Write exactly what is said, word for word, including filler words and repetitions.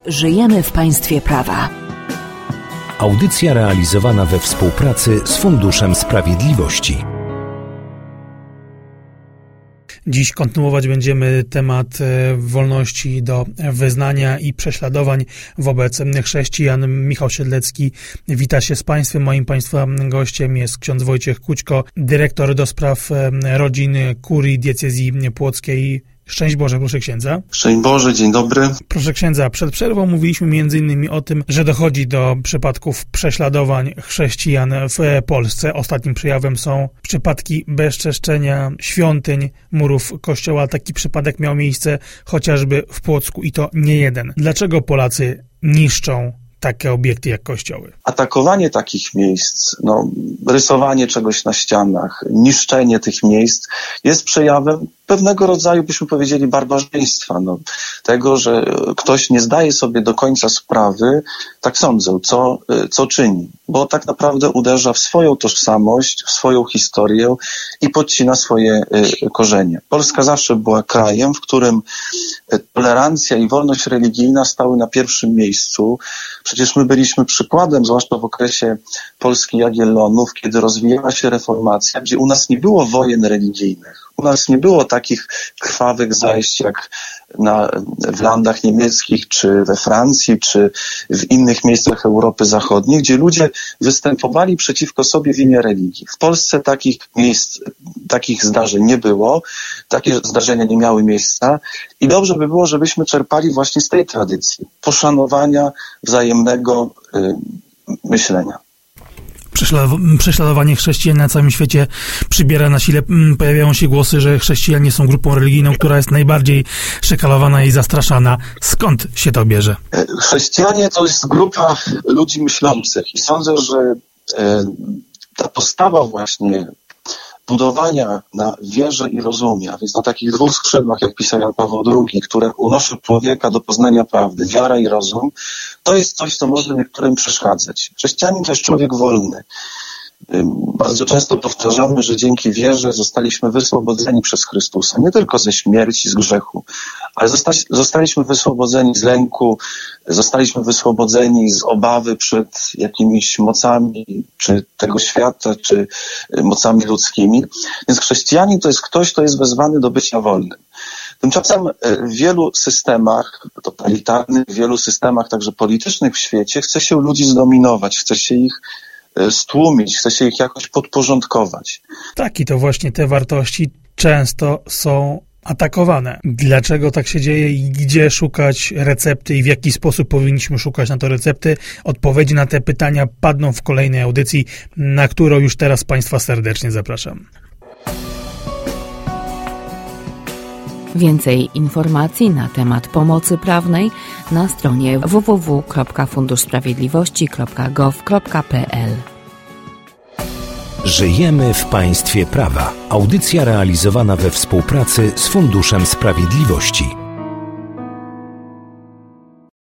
Żyjemy w państwie prawa. Audycja realizowana we współpracy z Funduszem Sprawiedliwości. Dziś kontynuować będziemy temat wolności do wyznania i prześladowań wobec chrześcijan. Michał Siedlecki wita się z Państwem. Moim Państwa gościem jest ksiądz Wojciech Kućko, dyrektor do spraw rodzin kurii diecezji płockiej. Szczęść Boże, proszę księdza. Szczęść Boże, dzień dobry. Proszę księdza, przed przerwą mówiliśmy między innymi o tym, że dochodzi do przypadków prześladowań chrześcijan w Polsce. Ostatnim przejawem są przypadki bezczeszczenia świątyń, murów kościoła. Taki przypadek miał miejsce chociażby w Płocku i to nie jeden. Dlaczego Polacy niszczą takie obiekty jak kościoły? Atakowanie takich miejsc, no, rysowanie czegoś na ścianach, niszczenie tych miejsc jest przejawem pewnego rodzaju, byśmy powiedzieli, barbarzyństwa. No, tego, że ktoś nie zdaje sobie do końca sprawy, tak sądzę, co, co czyni. Bo tak naprawdę uderza w swoją tożsamość, w swoją historię i podcina swoje korzenie. Polska zawsze była krajem, w którym tolerancja i wolność religijna stały na pierwszym miejscu. Przecież my byliśmy przykładem, zwłaszcza w okresie Polski Jagiellonów, kiedy rozwijała się reformacja, gdzie u nas nie było wojen religijnych. U nas nie było takich krwawych zajść jak na, w landach niemieckich, czy we Francji, czy w innych miejscach Europy Zachodniej, gdzie ludzie występowali przeciwko sobie w imię religii. W Polsce takich miejsc, takich zdarzeń nie było, takie zdarzenia nie miały miejsca i dobrze by było, żebyśmy czerpali właśnie z tej tradycji poszanowania wzajemnego y, myślenia. Prześladowanie chrześcijan na całym świecie przybiera na sile. Pojawiają się głosy, że chrześcijanie są grupą religijną, która jest najbardziej szekalowana i zastraszana. Skąd się to bierze? Chrześcijanie to jest grupa ludzi myślących i sądzę, że ta postawa właśnie budowania na wierze i rozumie, a więc na takich dwóch skrzydłach, jak pisał Jan Paweł drugi, które unoszą człowieka do poznania prawdy, wiara i rozum, to jest coś, co może niektórym przeszkadzać. Chrześcijanin to jest człowiek wolny. Bardzo często powtarzamy, że dzięki wierze zostaliśmy wyswobodzeni przez Chrystusa, nie tylko ze śmierci, z grzechu, ale zosta- zostaliśmy wyswobodzeni z lęku, zostaliśmy wyswobodzeni z obawy przed jakimiś mocami, czy tego świata, czy mocami ludzkimi. Więc chrześcijanin to jest ktoś, kto jest wezwany do bycia wolnym. Tymczasem w wielu systemach totalitarnych, w wielu systemach także politycznych w świecie chce się ludzi zdominować, chce się ich stłumić, chce się ich jakoś podporządkować. Tak, i to właśnie te wartości często są atakowane. Dlaczego tak się dzieje i gdzie szukać recepty i w jaki sposób powinniśmy szukać na to recepty? Odpowiedzi na te pytania padną w kolejnej audycji, na którą już teraz Państwa serdecznie zapraszam. Więcej informacji na temat pomocy prawnej na stronie w w w kropka fundusz sprawiedliwości kropka gov kropka p l. Żyjemy w państwie prawa. Audycja realizowana we współpracy z Funduszem Sprawiedliwości.